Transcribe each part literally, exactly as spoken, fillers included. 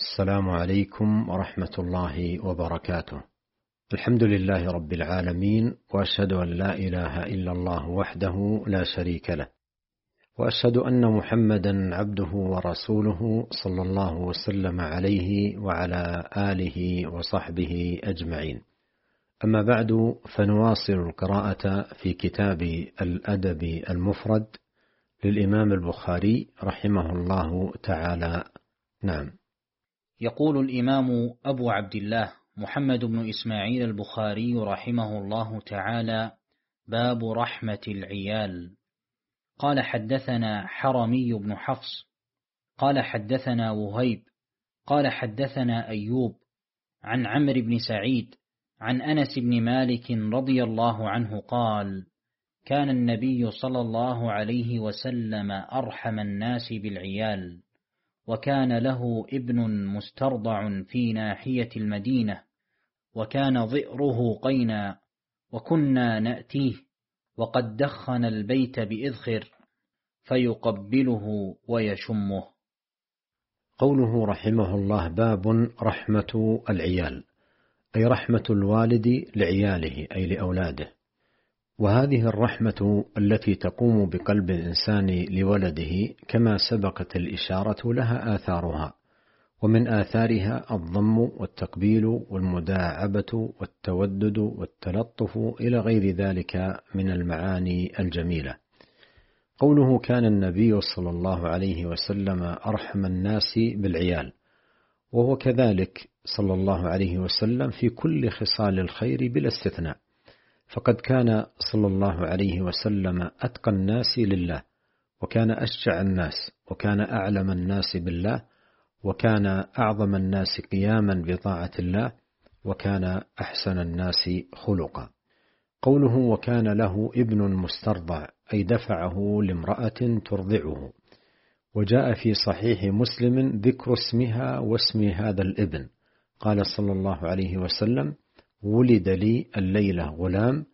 السلام عليكم ورحمة الله وبركاته. الحمد لله رب العالمين، وأشهد أن لا إله إلا الله وحده لا شريك له، وأشهد أن محمدا عبده ورسوله صلى الله وسلم عليه وعلى آله وصحبه أجمعين. أما بعد، فنواصل القراءة في كتاب الأدب المفرد للإمام البخاري رحمه الله تعالى. نعم. يقول الإمام أبو عبد الله محمد بن إسماعيل البخاري رحمه الله تعالى: باب رحمة العيال. قال حدثنا حرمي بن حفص قال حدثنا وهيب قال حدثنا أيوب عن عمرو بن سعيد عن أنس بن مالك رضي الله عنه قال: كان النبي صلى الله عليه وسلم أرحم الناس بالعيال، وكان له ابن مسترضع في ناحية المدينة، وكان ظئره قينا، وكنا نأتيه وقد دخن البيت بإذخر فيقبله ويشمه. قوله رحمه الله: باب رحمة العيال، أي رحمة الوالد لعياله أي لأولاده. وهذه الرحمة التي تقوم بقلب الإنسان لولده كما سبقت الإشارة لها آثارها، ومن آثارها الضم والتقبيل والمداعبة والتودد والتلطف إلى غير ذلك من المعاني الجميلة. قوله كان النبي صلى الله عليه وسلم أرحم الناس بالعيال، وهو كذلك صلى الله عليه وسلم في كل خصال الخير بلا استثناء، فقد كان صلى الله عليه وسلم أتقى الناس لله، وكان أشجع الناس، وكان أعلم الناس بالله، وكان أعظم الناس قياما بطاعة الله، وكان أحسن الناس خلقا. قوله وكان له ابن مسترضع، أي دفعه لامرأة ترضعه. وجاء في صحيح مسلم ذكر اسمها واسم هذا الابن، قال صلى الله عليه وسلم: ولد لي الليلة غلام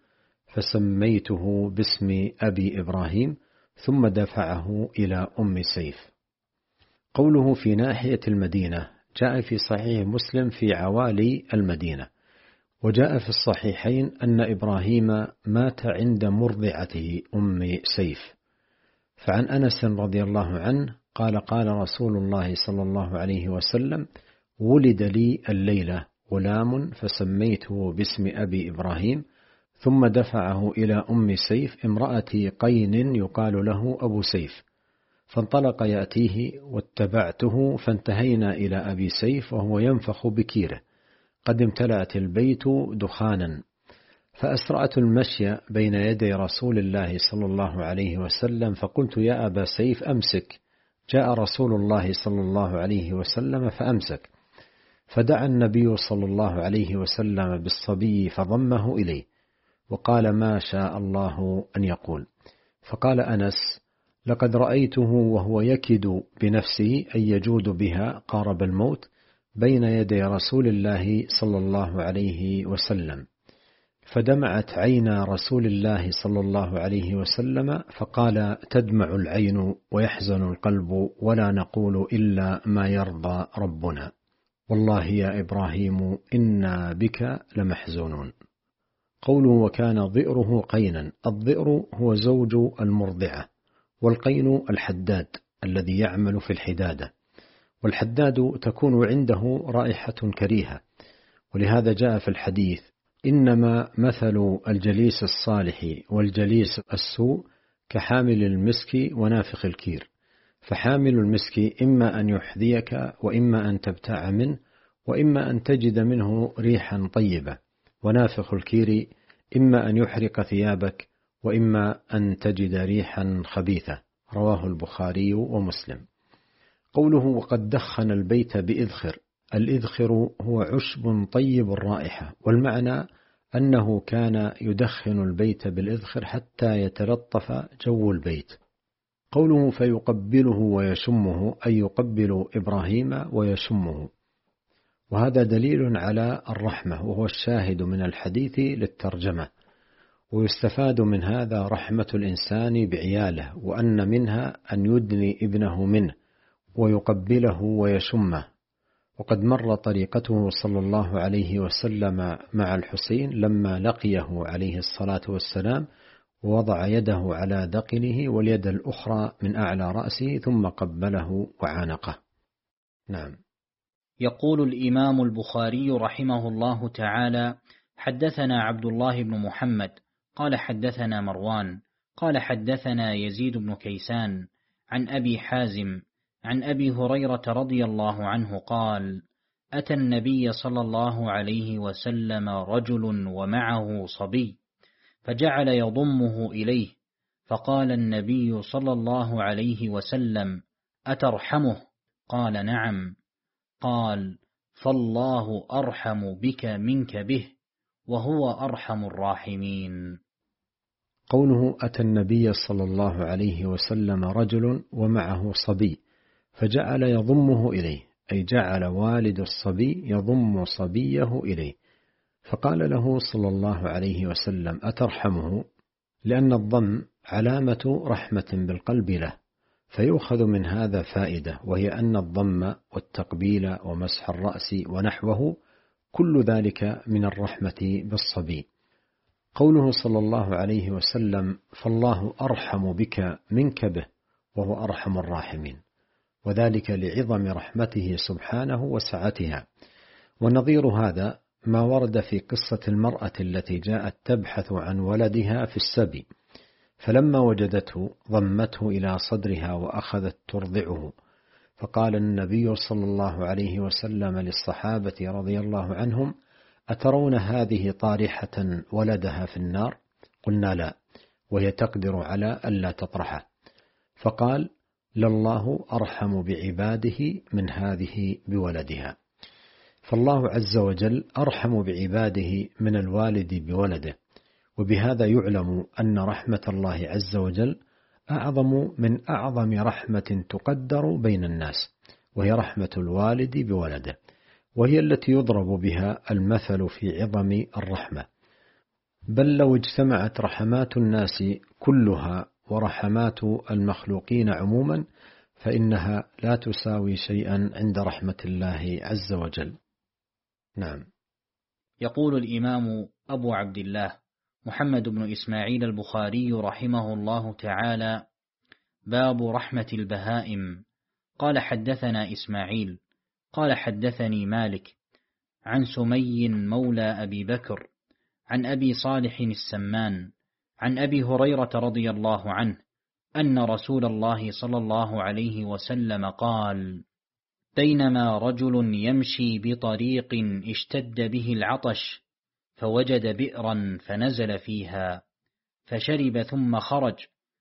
فسميته باسم أبي إبراهيم، ثم دفعه إلى أم سيف. قوله في ناحية المدينة جاء في صحيح مسلم في عوالي المدينة. وجاء في الصحيحين أن إبراهيم مات عند مرضعته أم سيف. فعن أنس رضي الله عنه قال: قال رسول الله صلى الله عليه وسلم: ولد لي الليلة غلام فسميته باسم أبي إبراهيم، ثم دفعه إلى أم سيف امرأة قين يقال له أبو سيف، فانطلق يأتيه واتبعته، فانتهينا إلى أبي سيف وهو ينفخ بكيره، قد امتلأت البيت دخانا، فأسرعت المشي بين يدي رسول الله صلى الله عليه وسلم، فقلت: يا أبا سيف أمسك. جاء رسول الله صلى الله عليه وسلم فأمسك، فدعا النبي صلى الله عليه وسلم بالصبي فضمه إليه، وقال: ما شاء الله أن يقول. فقال أنس: لقد رأيته وهو يكد بنفسه أن يجود بها قارب الموت بين يدي رسول الله صلى الله عليه وسلم، فدمعت عينا رسول الله صلى الله عليه وسلم، فقال: تدمع العين ويحزن القلب، ولا نقول إلا ما يرضى ربنا، والله يا إبراهيم إنا بك لمحزونون. قوله وكان ظئره قينا، الظئر هو زوج المرضعة، والقين الحداد الذي يعمل في الحدادة، والحداد تكون عنده رائحة كريهة، ولهذا جاء في الحديث: إنما مثل الجليس الصالح والجليس السوء كحامل المسك ونافخ الكير، فحامل المسك إما أن يحذيك، وإما أن تبتاع منه، وإما أن تجد منه ريحا طيبة، ونافخ الكير إما أن يحرق ثيابك، وإما أن تجد ريحا خبيثة. رواه البخاري ومسلم. قوله وقد دخن البيت بإذخر، الإذخر هو عشب طيب الرائحة، والمعنى أنه كان يدخن البيت بالإذخر حتى يتلطف جو البيت. قوله فيقبله ويشمه، أي يقبل إبراهيم ويشمه، وهذا دليل على الرحمة، وهو الشاهد من الحديث للترجمة. ويستفاد من هذا رحمة الإنسان بعياله، وأن منها أن يدني ابنه منه ويقبله ويشمه، وقد مر طريقته صلى الله عليه وسلم مع الحسين لما لقيه عليه الصلاة والسلام، ووضع يده على ذقنه واليد الأخرى من أعلى رأسه ثم قبله وعانقه. نعم. يقول الإمام البخاري رحمه الله تعالى: حدثنا عبد الله بن محمد قال حدثنا مروان قال حدثنا يزيد بن كيسان عن أبي حازم عن أبي هريرة رضي الله عنه قال: أتى النبي صلى الله عليه وسلم رجل ومعه صبي فجعل يضمه إليه، فقال النبي صلى الله عليه وسلم: أترحمه؟ قال: نعم. قال: فالله أرحم بك منك به، وهو أرحم الراحمين. قوله أتى النبي صلى الله عليه وسلم رجل ومعه صبي فجعل يضمه إليه، أي جعل والد الصبي يضم صبيه إليه، فقال له صلى الله عليه وسلم: أترحمه؟ لأن الضم علامة رحمة بالقلب له، فيؤخذ من هذا فائدة، وهي أن الضم والتقبيل ومسح الرأس ونحوه كل ذلك من الرحمة بالصبي. قوله صلى الله عليه وسلم: فالله أرحم بك منك به، وهو أرحم الراحمين، وذلك لعظم رحمته سبحانه وسعتها. ونظير هذا ما ورد في قصة المرأة التي جاءت تبحث عن ولدها في السبي، فلما وجدته ضمته إلى صدرها وأخذت ترضعه، فقال النبي صلى الله عليه وسلم للصحابة رضي الله عنهم: أترون هذه طارحة ولدها في النار؟ قلنا: لا، وهي تقدر على ألا تطرحه. فقال: لله أرحم بعباده من هذه بولدها. فالله عز وجل أرحم بعباده من الوالد بولده، وبهذا يعلم أن رحمة الله عز وجل أعظم من أعظم رحمة تقدر بين الناس، وهي رحمة الوالد بولده، وهي التي يضرب بها المثل في عظم الرحمة. بل لو اجتمعت رحمات الناس كلها ورحمات المخلوقين عموما فإنها لا تساوي شيئا عند رحمة الله عز وجل. نعم. يقول الإمام أبو عبد الله محمد بن إسماعيل البخاري رحمه الله تعالى: باب رحمة البهائم. قال حدثنا إسماعيل قال حدثني مالك عن سمي مولى أبي بكر عن أبي صالح السمان عن أبي هريرة رضي الله عنه أن رسول الله صلى الله عليه وسلم قال: بينما رجل يمشي بطريق اشتد به العطش فوجد بئرا فنزل فيها فشرب ثم خرج،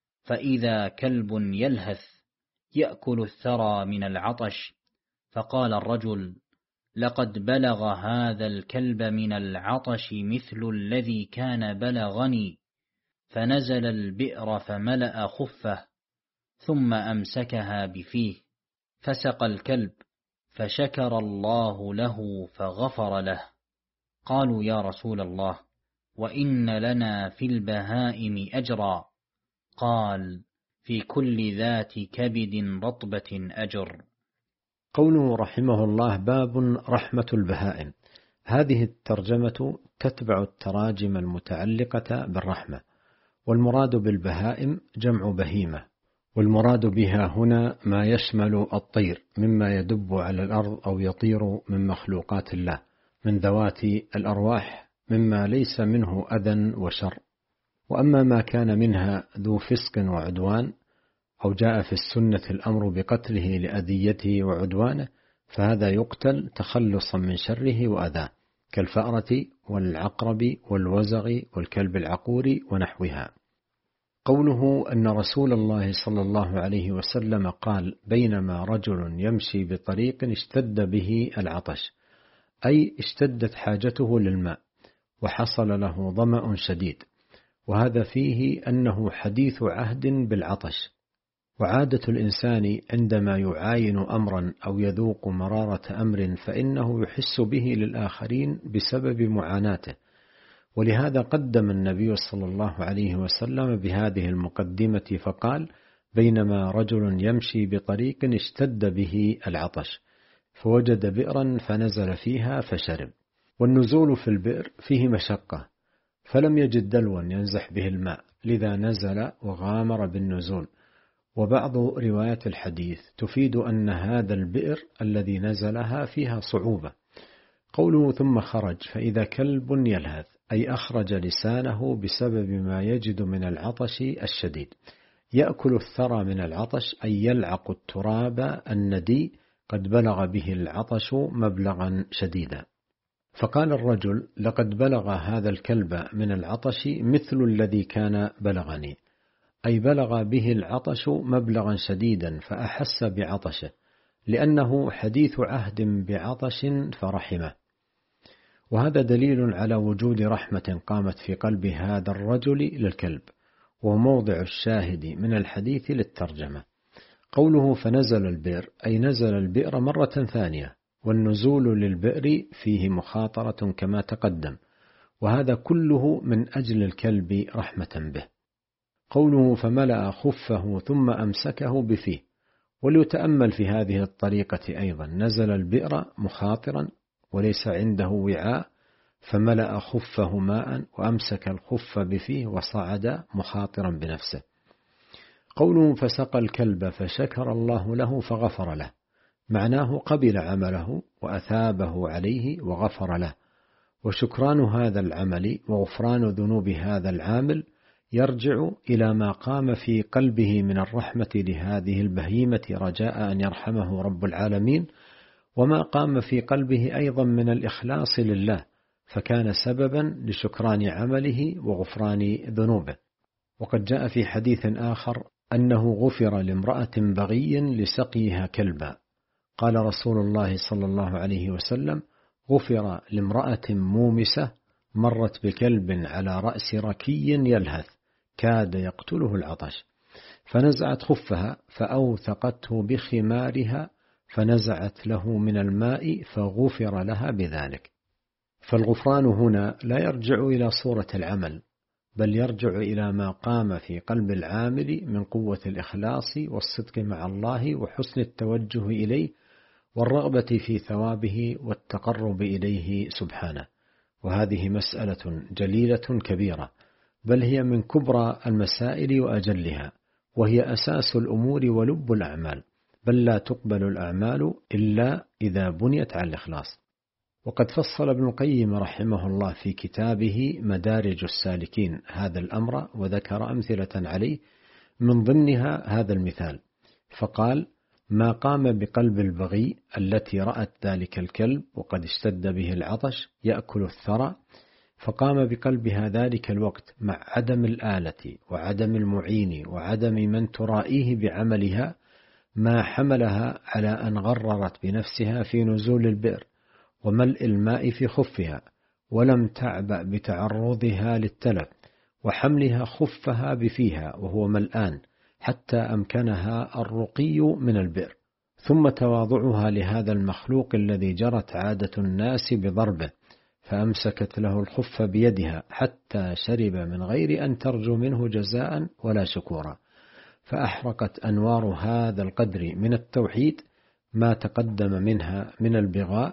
فإذا كلب يلهث يأكل الثرى من العطش، فقال الرجل: لقد بلغ هذا الكلب من العطش مثل الذي كان بلغني، فنزل البئر فملأ خفه ثم أمسكها بفيه فسقى الكلب، فشكر الله له فغفر له. قالوا: يا رسول الله، وإن لنا في البهائم أجرا؟ قال: في كل ذات كبد رطبة أجر. قوله رحمه الله: باب رحمة البهائم. هذه الترجمة تتبع التراجم المتعلقة بالرحمة، والمراد بالبهائم جمع بهيمة، والمراد بها هنا ما يشمل الطير مما يدب على الأرض أو يطير من مخلوقات الله من ذوات الأرواح مما ليس منه أذى وشر. وأما ما كان منها ذو فسق وعدوان أو جاء في السنة الأمر بقتله لأذيته وعدوانه، فهذا يقتل تخلصا من شره وأذاه، كالفأرة والعقرب والوزغ والكلب العقور ونحوها. قوله أن رسول الله صلى الله عليه وسلم قال: بينما رجل يمشي بطريق اشتد به العطش، أي اشتدت حاجته للماء وحصل له ظمأ شديد، وهذا فيه أنه حديث عهد بالعطش. وعادة الإنسان عندما يعاين أمرا أو يذوق مرارة أمر فإنه يحس به للآخرين بسبب معاناته، ولهذا قدم النبي صلى الله عليه وسلم بهذه المقدمة فقال: بينما رجل يمشي بطريق اشتد به العطش، فوجد بئرا فنزل فيها فشرب. والنزول في البئر فيه مشقة، فلم يجد دلوا ينزح به الماء، لذا نزل وغامر بالنزول. وبعض روايات الحديث تفيد أن هذا البئر الذي نزلها فيها صعوبة. قوله ثم خرج فإذا كلب يلهث، أي أخرج لسانه بسبب ما يجد من العطش الشديد. يأكل الثرى من العطش، أي يلعق التراب الندي قد بلغ به العطش مبلغا شديدا. فقال الرجل: لقد بلغ هذا الكلب من العطش مثل الذي كان بلغني، أي بلغ به العطش مبلغا شديدا فأحس بعطشه، لأنه حديث عهد بعطش فرحمه. وهذا دليل على وجود رحمة قامت في قلب هذا الرجل للكلب، وموضع الشاهد من الحديث للترجمة. قوله فنزل البئر، أي نزل البئر مرة ثانية، والنزول للبئر فيه مخاطرة كما تقدم، وهذا كله من أجل الكلب رحمة به. قوله فملأ خفه ثم أمسكه بفيه، وليتأمل في هذه الطريقة أيضا، نزل البئر مخاطرا وليس عنده وعاء، فملأ خفه ماء وأمسك الخف بفيه وصعد مخاطرا بنفسه. قوله فسقى الكلب فشكر الله له فغفر له، معناه قبل عمله وأثابه عليه وغفر له. وشكران هذا العمل وغفران ذنوب هذا العامل يرجع إلى ما قام في قلبه من الرحمة لهذه البهيمة رجاء أن يرحمه رب العالمين، وما قام في قلبه أيضا من الإخلاص لله، فكان سببا لشكران عمله وغفران ذنوبه. وقد جاء في حديث آخر أنه غفر لامرأة بغي لسقيها كلبا. قال رسول الله صلى الله عليه وسلم: غفر لامرأة مومسة مرت بكلب على رأس ركي يلهث كاد يقتله العطش، فنزعت خفها فأوثقته بخمارها فنزعت له من الماء فغفر لها بذلك. فالغفران هنا لا يرجع إلى صورة العمل، بل يرجع إلى ما قام في قلب العامل من قوة الإخلاص والصدق مع الله وحسن التوجه إليه والرغبة في ثوابه والتقرب إليه سبحانه. وهذه مسألة جليلة كبيرة، بل هي من كبرى المسائل وأجلها، وهي أساس الأمور ولب الأعمال، بل لا تقبل الأعمال إلا إذا بنيت على الإخلاص. وقد فصل ابن القيم رحمه الله في كتابه مدارج السالكين هذا الأمر، وذكر أمثلة عليه، من ضمنها هذا المثال، فقال: ما قام بقلب البغي التي رأت ذلك الكلب وقد اشتد به العطش يأكل الثرى، فقام بقلبها ذلك الوقت مع عدم الآلة وعدم المعين وعدم من ترائيه بعملها، ما حملها على أن غررت بنفسها في نزول البئر وملء الماء في خفها، ولم تعبأ بتعرضها للتلف وحملها خفها بفيها وهو ملآن حتى أمكنها الرقي من البئر، ثم تواضعها لهذا المخلوق الذي جرت عادة الناس بضربه، فأمسكت له الخف بيدها حتى شرب من غير أن ترجو منه جزاء ولا شكورا، فأحرقت أنوار هذا القدر من التوحيد ما تقدم منها من البغاء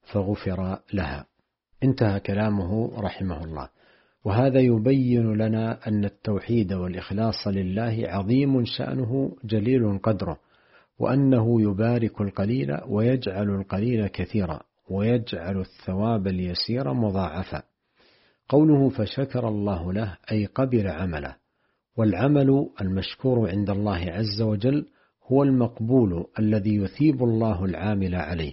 فغفر لها. انتهى كلامه رحمه الله. وهذا يبين لنا أن التوحيد والإخلاص لله عظيم شأنه جليل قدره، وأنه يبارك القليل ويجعل القليل كثيرا، ويجعل الثواب اليسير مضاعفا. قوله فشكر الله له، أي قبل عمله، والعمل المشكور عند الله عز وجل هو المقبول الذي يثيب الله العامل عليه.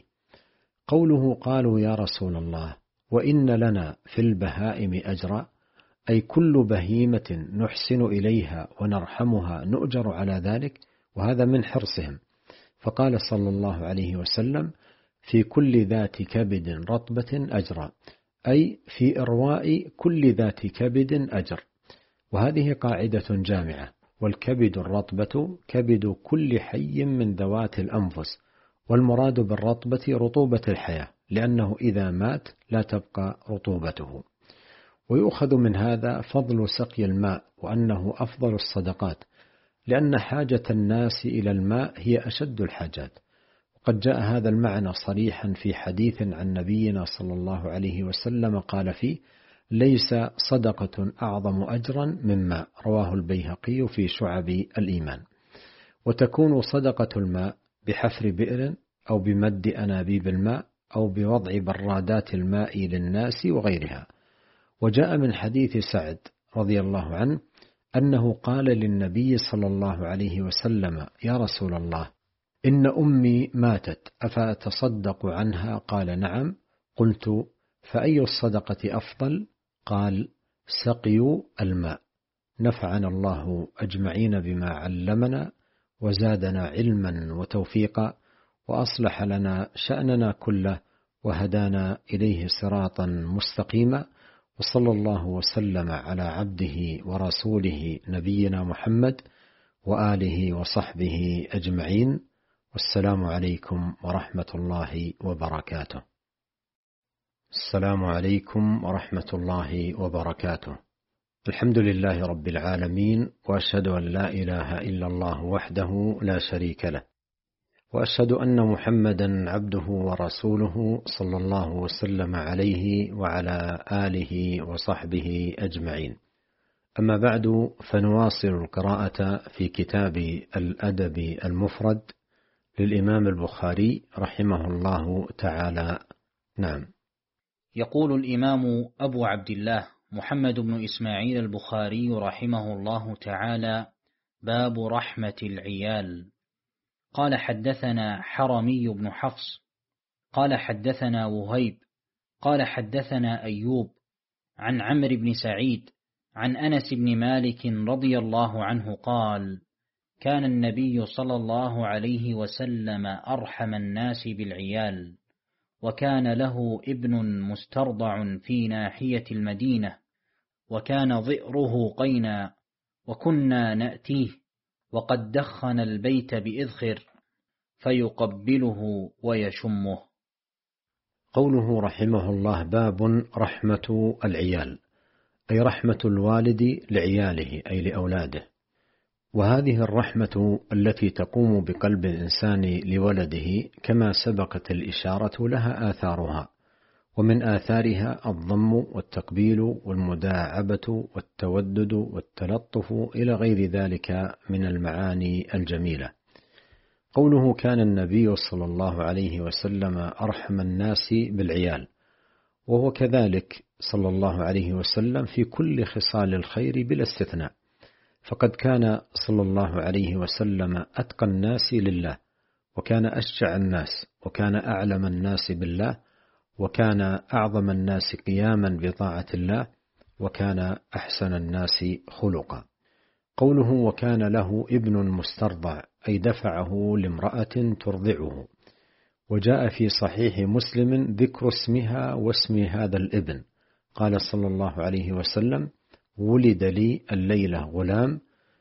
قوله قالوا يا رسول الله وإن لنا في البهائم أجرا، أي كل بهيمة نحسن إليها ونرحمها نؤجر على ذلك، وهذا من حرصهم. فقال صلى الله عليه وسلم: في كل ذات كبد رطبة أجرا، أي في إرواء كل ذات كبد أجر. وهذه قاعدة جامعة، والكبد الرطبة كبد كل حي من ذوات الأنفس، والمراد بالرطبة رطوبة الحياة، لأنه إذا مات لا تبقى رطوبته. ويؤخذ من هذا فضل سقي الماء، وأنه أفضل الصدقات، لأن حاجة الناس إلى الماء هي أشد الحاجات. قد جاء هذا المعنى صريحا في حديث عن نبينا صلى الله عليه وسلم قال فيه: ليس صدقة أعظم أجرا مما، رواه البيهقي في شعب الإيمان. وتكون صدقة الماء بحفر بئر أو بمد أنابيب الماء أو بوضع برادات الماء للناس وغيرها. وجاء من حديث سعد رضي الله عنه أنه قال للنبي صلى الله عليه وسلم: يا رسول الله، إن أمي ماتت أفأتصدق عنها؟ قال: نعم. قلت: فأي الصدقة أفضل؟ قال: سقي الماء. نفعنا الله أجمعين بما علمنا وزادنا علما وتوفيقا وأصلح لنا شأننا كله وهدانا إليه صراطا مستقيما، وصلى الله وسلم على عبده ورسوله نبينا محمد وآله وصحبه أجمعين، والسلام عليكم ورحمة الله وبركاته. السلام عليكم ورحمة الله وبركاته. الحمد لله رب العالمين، وأشهد أن لا إله إلا الله وحده لا شريك له، وأشهد أن محمدا عبده ورسوله صلى الله وسلم عليه وعلى آله وصحبه أجمعين. أما بعد، فنواصل القراءة في كتاب الأدب المفرد للإمام البخاري رحمه الله تعالى. نعم. يقول الإمام أبو عبد الله محمد بن إسماعيل البخاري رحمه الله تعالى: باب رحمة العيال. قال: حدثنا حرمي بن حفص قال حدثنا وهيب قال حدثنا أيوب عن عمرو بن سعيد عن أنس بن مالك رضي الله عنه قال: كان النبي صلى الله عليه وسلم أرحم الناس بالعيال، وكان له ابن مسترضع في ناحية المدينة، وكان ضئره قينا، وكنا نأتيه وقد دخن البيت بإذخر فيقبله ويشمه. قوله رحمه الله: باب رحمة العيال، أي رحمة الوالد لعياله أي لأولاده. وهذه الرحمة التي تقوم بقلب الإنسان لولده كما سبقت الإشارة لها آثارها، ومن آثارها الضم والتقبيل والمداعبة والتودد والتلطف إلى غير ذلك من المعاني الجميلة. قوله: كان النبي صلى الله عليه وسلم أرحم الناس بالعيال، وهو كذلك صلى الله عليه وسلم في كل خصال الخير بلا استثناء، فقد كان صلى الله عليه وسلم أتقى الناس لله، وكان أشجع الناس، وكان أعلم الناس بالله، وكان أعظم الناس قياما بطاعة الله، وكان أحسن الناس خلقا. قوله: وكان له ابن مسترضع، أي دفعه لامرأة ترضعه. وجاء في صحيح مسلم ذكر اسمها واسم هذا الابن. قال صلى الله عليه وسلم: ولد لي الليلة غلام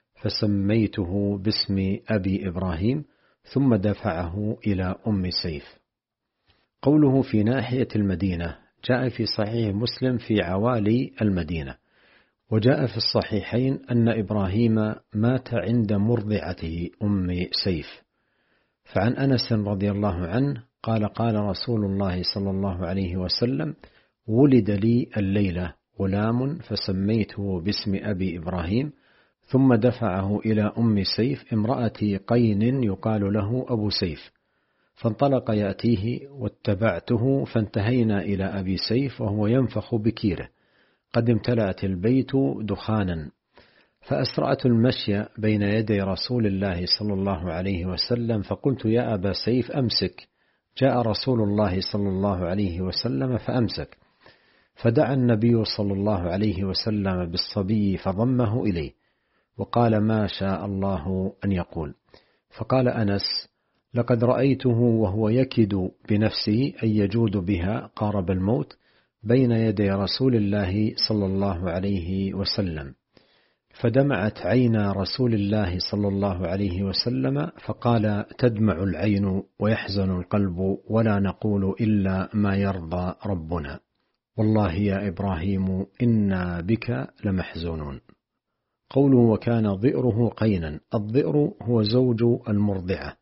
فسميته باسم أبي إبراهيم، ثم دفعه إلى أم سيف. قوله: في ناحية المدينة، جاء في صحيح مسلم في عوالي المدينة. وجاء في الصحيحين أن إبراهيم مات عند مرضعته أم سيف. فعن أنس رضي الله عنه قال: قال رسول الله صلى الله عليه وسلم: ولد لي الليلة غلام فسميته باسم أبي إبراهيم، ثم دفعه إلى أم سيف امرأة قين يقال له أبو سيف، فانطلق يأتيه واتبعته، فانتهينا إلى أبي سيف وهو ينفخ بكيره، قد امتلأت البيت دخانا، فأسرعت المشي بين يدي رسول الله صلى الله عليه وسلم، فقلت: يا أبا سيف أمسك. جاء رسول الله صلى الله عليه وسلم فأمسك، فدعا النبي صلى الله عليه وسلم بالصبي فضمه إليه، وقال: ما شاء الله أن يقول. فقال أنس: لقد رأيته وهو يكد بنفسه أن يجود بها قارب الموت بين يدي رسول الله صلى الله عليه وسلم، فدمعت عينا رسول الله صلى الله عليه وسلم، فقال: تدمع العين ويحزن القلب، ولا نقول إلا ما يرضى ربنا، والله يا إبراهيم إنا بك لمحزونون. قوله: وكان ضئره قينا، الضئر هو زوج المرضعة،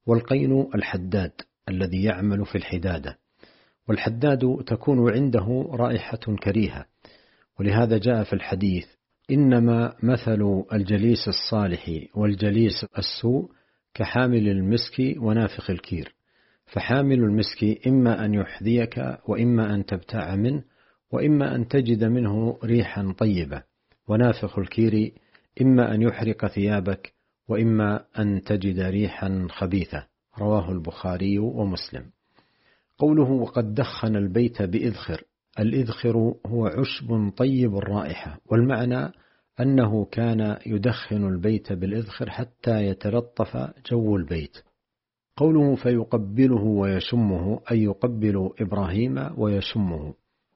والقين الحداد الذي يعمل في الحدادة، والحداد تكون عنده رائحة كريهة، ولهذا جاء في الحديث: إنما مثل الجليس الصالح والجليس السوء كحامل المسك ونافخ الكير، فحامل المسك إما أن يحذيك وإما أن تبتاع منه وإما أن تجد منه ريحا طيبة، ونافخ الكير إما أن يحرق ثيابك وإما أن تجد ريحا خبيثة. رواه البخاري ومسلم. قوله: وقد دخن البيت بإذخر، الإذخر هو عشب طيب الرائحة، والمعنى أنه كان يدخن البيت بالإذخر حتى يتلطف جو البيت. قوله: فيقبله ويشمه، أي يقبل إبراهيم ويشمه،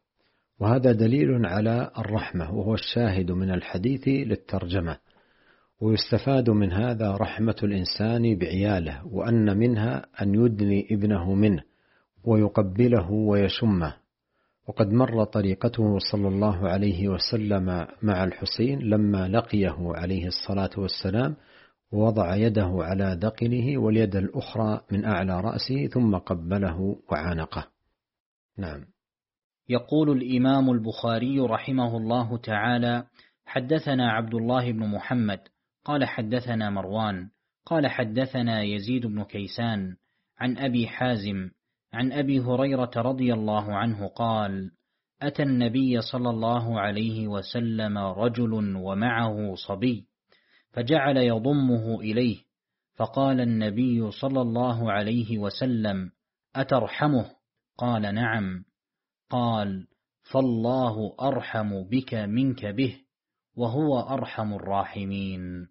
وهذا دليل على الرحمة، وهو الشاهد من الحديث للترجمة. ويستفاد من هذا رحمة الإنسان بعياله، وأن منها أن يدني ابنه منه ويقبله ويشمه. وقد مر طريقته صلى الله عليه وسلم مع الحسين لما لقيه عليه الصلاة والسلام، ووضع يده على ذقنه واليد الأخرى من أعلى رأسه ثم قبله وعانقه. نعم. يقول الإمام البخاري رحمه الله تعالى: حدثنا عبد الله بن محمد قال حدثنا مروان قال حدثنا يزيد بن كيسان عن أبي حازم عن أبي هريرة رضي الله عنه قال: أتى النبي صلى الله عليه وسلم رجل ومعه صبي، فجعل يضمه إليه، فقال النبي صلى الله عليه وسلم: أترحمه؟ قال: نعم. قال: فالله أرحم بك منك به، وهو أرحم الراحمين.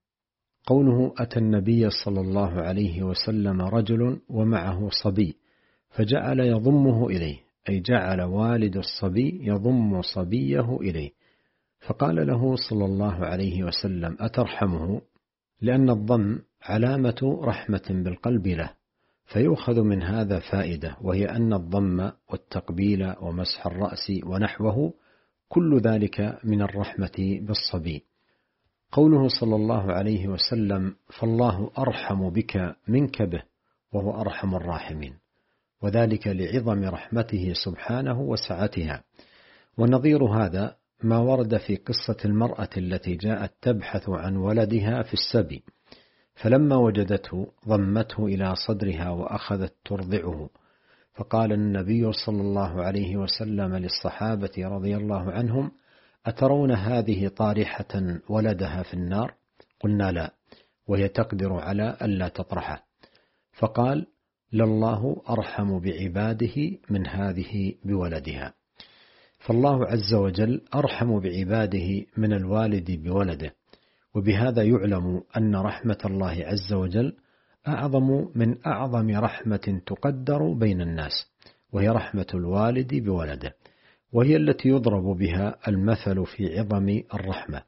قوله: أتى النبي صلى الله عليه وسلم رجل ومعه صبي، فجعل يضمه إليه، أي جعل والد الصبي يضم صبيه إليه، فقال له صلى الله عليه وسلم: أترحمه؟ لأن الضم علامة رحمة بالقلب له، فيؤخذ من هذا فائدة، وهي أن الضم والتقبيل ومسح الرأس ونحوه كل ذلك من الرحمة بالصبي. قوله صلى الله عليه وسلم: فالله أرحم بك منك به، وهو أرحم الراحمين، وذلك لعظم رحمته سبحانه وسعتها. ونظير هذا ما ورد في قصة المرأة التي جاءت تبحث عن ولدها في السبي، فلما وجدته ضمته إلى صدرها وأخذت ترضعه، فقال النبي صلى الله عليه وسلم للصحابة رضي الله عنهم: أترون هذه طارحة ولدها في النار؟ قلنا: لا، وهي تقدر على ألا تطرحه. فقال: لله أرحم بعباده من هذه بولدها. فالله عز وجل أرحم بعباده من الوالد بولده، وبهذا يعلم أن رحمة الله عز وجل أعظم من أعظم رحمة تقدر بين الناس، وهي رحمة الوالد بولده، وهي التي يضرب بها المثل في عظم الرحمة.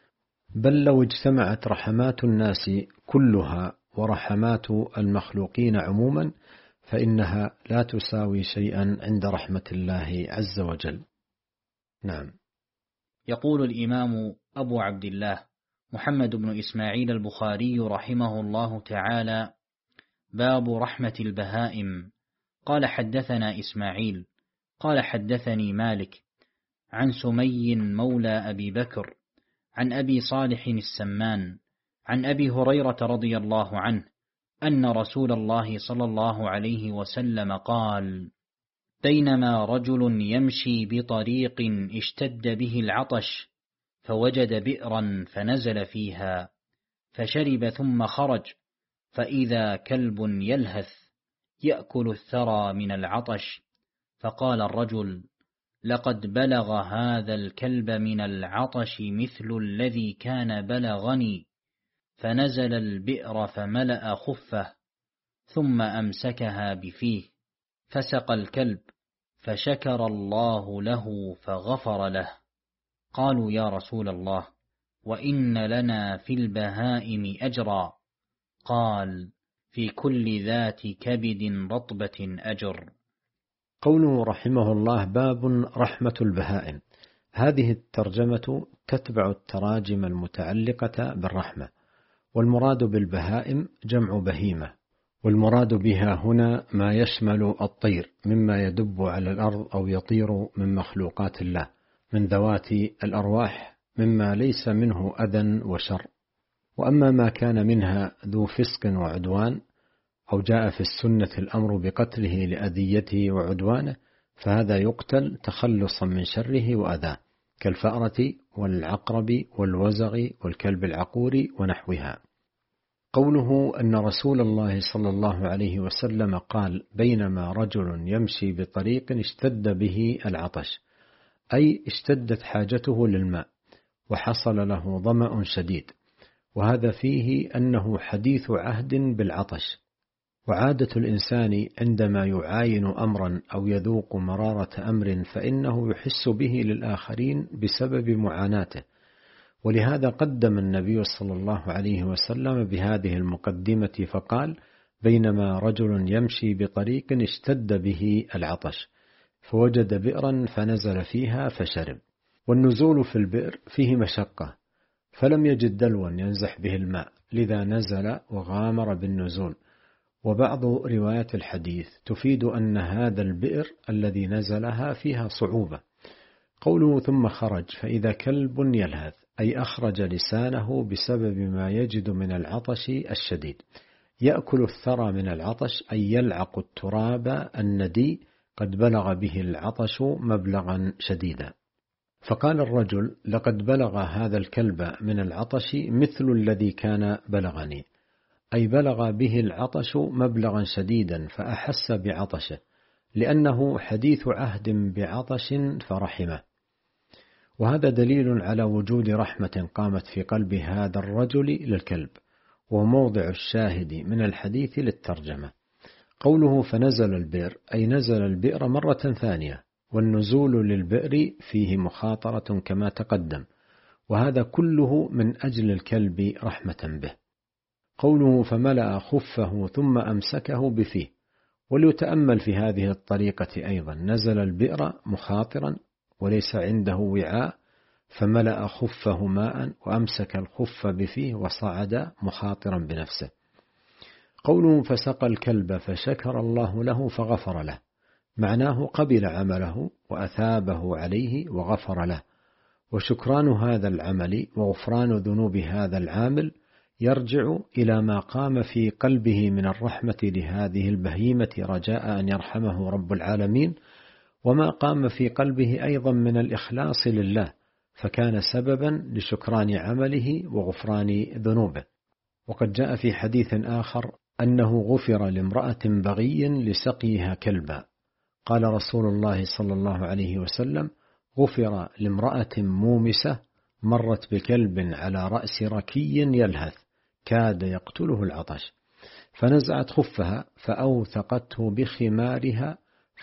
بل لو اجتمعت رحمات الناس كلها ورحمات المخلوقين عموما فإنها لا تساوي شيئا عند رحمة الله عز وجل. نعم. يقول الإمام أبو عبد الله محمد بن إسماعيل البخاري رحمه الله تعالى: باب رحمة البهائم. قال حدثنا إسماعيل قال حدثني مالك عن سمي مولى أبي بكر عن أبي صالح السمان عن أبي هريرة رضي الله عنه أن رسول الله صلى الله عليه وسلم قال: بينما رجل يمشي بطريق اشتد به العطش، فوجد بئرا فنزل فيها، فشرب ثم خرج، فإذا كلب يلهث يأكل الثرى من العطش، فقال الرجل: لقد بلغ هذا الكلب من العطش مثل الذي كان بلغني، فنزل البئر فملأ خفه، ثم أمسكها بفيه، فسقى الكلب، فشكر الله له فغفر له. قالوا: يا رسول الله، وإن لنا في البهائم أجرا؟ قال: في كل ذات كبد رطبة أجر. قوله رحمه الله: باب رحمة البهائم. هذه الترجمة تتبع التراجم المتعلقة بالرحمة، والمراد بالبهائم جمع بهيمة، والمراد بها هنا ما يشمل الطير مما يدب على الأرض أو يطير من مخلوقات الله من ذوات الأرواح مما ليس منه أذى وشر. وأما ما كان منها ذو فسق وعدوان أو جاء في السنة الأمر بقتله لأذيته وعدوانه فهذا يقتل تخلصا من شره وأذاه كالفأرة والعقرب والوزغ والكلب العقور ونحوها. قوله أن رسول الله صلى الله عليه وسلم قال بينما رجل يمشي بطريق اشتد به العطش، أي اشتدت حاجته للماء وحصل له ظمأ شديد، وهذا فيه أنه حديث عهد بالعطش. وعادة الإنسان عندما يعاين أمرا أو يذوق مرارة أمر فإنه يحس به للآخرين بسبب معاناته، ولهذا قدم النبي صلى الله عليه وسلم بهذه المقدمة فقال بينما رجل يمشي بطريق اشتد به العطش فوجد بئرا فنزل فيها فشرب. والنزول في البئر فيه مشقة فلم يجد دلوا ينزح به الماء لذا نزل وغامر بالنزول. وبعض روايات الحديث تفيد أن هذا البئر الذي نزلها فيها صعوبة. قوله ثم خرج فإذا كلب يلهث، أي أخرج لسانه بسبب ما يجد من العطش الشديد، يأكل الثرى من العطش أي يلعق التراب الندي قد بلغ به العطش مبلغا شديدا. فقال الرجل لقد بلغ هذا الكلب من العطش مثل الذي كان بلغني، أي بلغ به العطش مبلغا شديدا فأحس بعطشه لأنه حديث عهد بعطش فرحمه. وهذا دليل على وجود رحمة قامت في قلب هذا الرجل للكلب، وموضع الشاهد من الحديث للترجمة. قوله فنزل البئر أي نزل البئر مرة ثانية، والنزول للبئر فيه مخاطرة كما تقدم، وهذا كله من أجل الكلب رحمة به. قوله فملأ خفه ثم أمسكه بفيه، وليتأمل في هذه الطريقة أيضا، نزل البئر مخاطرا وليس عنده وعاء فملأ خفه ماء وأمسك الخف بفيه وصعد مخاطرا بنفسه. قوله فسقى الكلب فشكر الله له فغفر له، معناه قبل عمله وأثابه عليه وغفر له. وشكران هذا العمل وغفران ذنوب هذا العامل يرجع إلى ما قام في قلبه من الرحمة لهذه البهيمة رجاء أن يرحمه رب العالمين، وما قام في قلبه أيضا من الإخلاص لله فكان سببا لشكران عمله وغفران ذنوبه. وقد جاء في حديث آخر أنه غفر لامرأة بغي لسقيها كلبا، قال رسول الله صلى الله عليه وسلم غفر لامرأة مومسة مرت بكلب على رأس ركي يلهث كاد يقتله العطش، فنزعت خفها فأوثقته بخمارها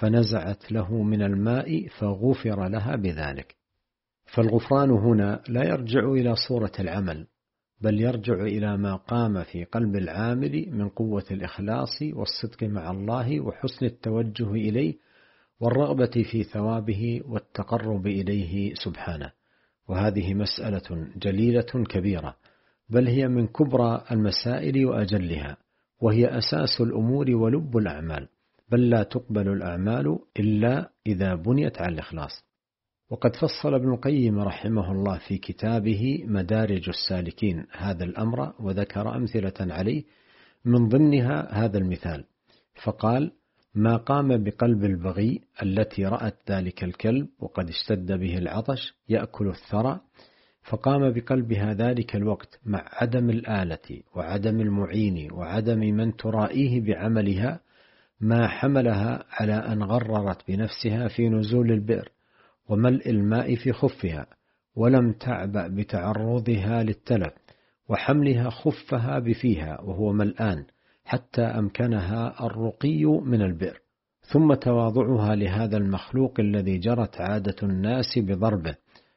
فنزعت له من الماء فغفر لها بذلك. فالغفران هنا لا يرجع إلى صورة العمل، بل يرجع إلى ما قام في قلب العامل من قوة الإخلاص والصدق مع الله وحسن التوجه إليه والرغبة في ثوابه والتقرب إليه سبحانه. وهذه مسألة جليلة كبيرة، بل هي من كبرى المسائل وأجلها، وهي أساس الأمور ولب الأعمال، بل لا تقبل الأعمال إلا إذا بنيت على الإخلاص. وقد فصل ابن القيم رحمه الله في كتابه مدارج السالكين هذا الأمر وذكر أمثلة عليه، من ضمنها هذا المثال، فقال ما قام بقلب البغي التي رأت ذلك الكلب وقد اشتد به العطش يأكل الثرى، فقام بقلبها ذلك الوقت مع عدم الآلة وعدم المعين وعدم من ترائيه بعملها، ما حملها على أن غررت بنفسها في نزول البئر وملء الماء في خفها، ولم تعبأ بتعرضها للتلف وحملها خفها بفيها وهو ملآن حتى أمكنها الرقي من البئر، ثم تواضعها لهذا المخلوق الذي جرت عادة الناس بضربه،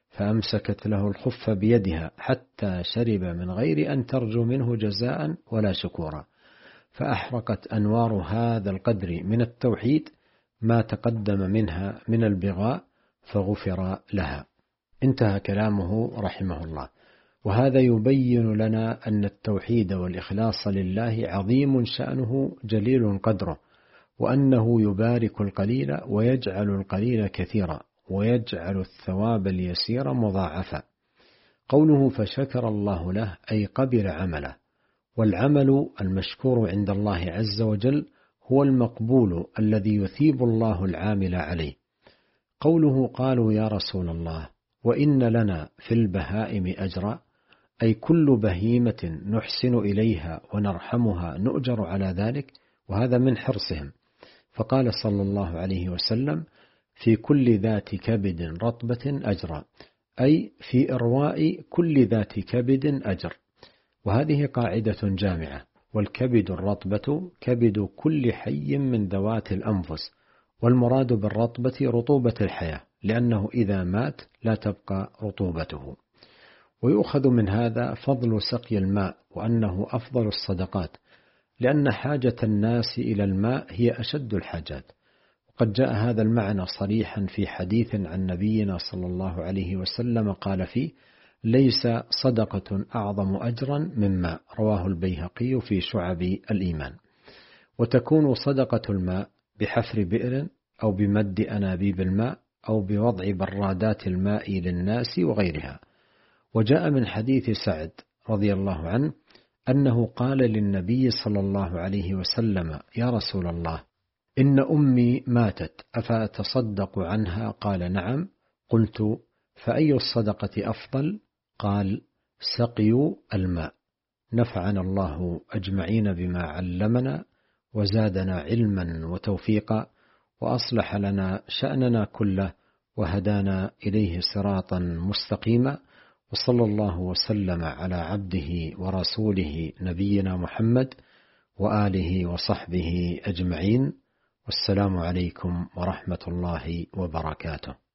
فأمسكت له الخف بيدها حتى شرب من غير أن ترجو منه جزاء ولا شكورا، فأحرقت أنوار هذا القدر من التوحيد ما تقدم منها من البغاء فغفر لها. انتهى كلامه رحمه الله. وهذا يبين لنا أن التوحيد والإخلاص لله عظيم شأنه جليل قدره، وأنه يبارك القليل ويجعل القليل كثيرا، ويجعل الثواب اليسير مضاعفا. قوله فشكر الله له أي قبل عمله، والعمل المشكور عند الله عز وجل هو المقبول الذي يثيب الله العامل عليه. قوله قالوا يا رسول الله وإن لنا في البهائم أجرا، أي كل بهيمة نحسن إليها ونرحمها نؤجر على ذلك، وهذا من حرصهم. فقال صلى الله عليه وسلم في كل ذات كبد رطبة أجرا، أي في إرواء كل ذات كبد أجر. وهذه قاعدة جامعة، والكبد الرطبة كبد كل حي من ذوات الأنفس، والمراد بالرطبة رطوبة الحياة، لأنه إذا مات لا تبقى رطوبته. ويؤخذ من هذا فضل سقي الماء، وأنه أفضل الصدقات، لأن حاجة الناس إلى الماء هي أشد الحاجات. وقد جاء هذا المعنى صريحا في حديث عن نبينا صلى الله عليه وسلم قال فيه ليس صدقة أعظم أجرا من ماء، رواه البيهقي في شعب الإيمان. وتكون صدقة الماء بحفر بئر، أو بمد أنابيب الماء، أو بوضع برادات الماء للناس وغيرها. وجاء من حديث سعد رضي الله عنه أنه قال للنبي صلى الله عليه وسلم يا رسول الله إن أمي ماتت أفأتصدق عنها؟ قال نعم. قلت فأي الصدقة أفضل؟ قال سقي الماء. نفعنا الله أجمعين بما علمنا، وزادنا علما وتوفيقا، وأصلح لنا شأننا كله، وهدانا إليه صراطا مستقيما. وصلى الله وسلم على عبده ورسوله نبينا محمد وآله وصحبه أجمعين. والسلام عليكم ورحمة الله وبركاته.